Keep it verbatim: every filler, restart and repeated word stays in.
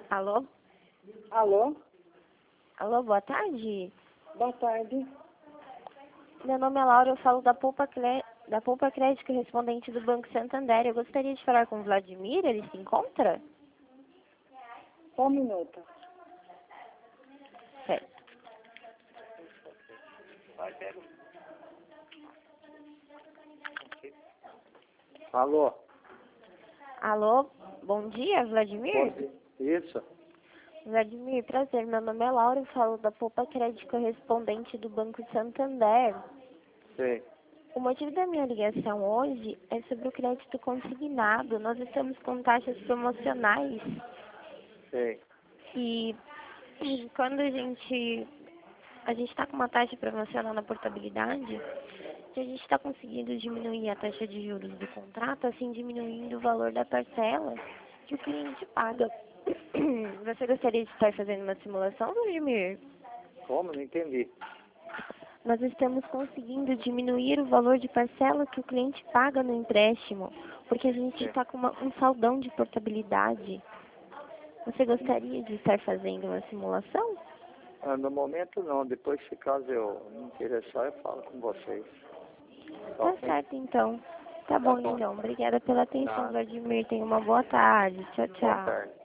Alô? Alô? Alô, boa tarde. Boa tarde. Meu nome é Laura, eu falo da Poupa, Cre... da Poupa Crédito, correspondente do Banco Santander. Eu gostaria de falar com o Vladimir, ele se encontra? Só um minuto. Certo. Alô? Alô, bom dia, Vladimir? Pode- Isso? Vladimir, prazer, meu nome é Laura, eu falo da Poupa Crédito, correspondente do Banco Santander. Sei. O motivo da minha ligação hoje é sobre o crédito consignado. Nós estamos com taxas promocionais Sei. e quando a gente a gente está com uma taxa promocional na portabilidade, que a gente está conseguindo diminuir a taxa de juros do contrato, assim diminuindo o valor da parcela que o cliente paga. Você gostaria de estar fazendo uma simulação, Vladimir? Como? Não entendi. Nós estamos conseguindo diminuir o valor de parcela que o cliente paga no empréstimo, porque a gente Sim. está com uma, um saldão de portabilidade. Você gostaria de estar fazendo uma simulação? Ah, no momento não. Depois, se caso eu me interessar, eu falo com vocês. Tá Ok? certo, então. Tá Tá bom, bom. então. Obrigada pela atenção, Nada. Vladimir. Tenha uma boa tarde. Tchau, Boa tchau. tarde.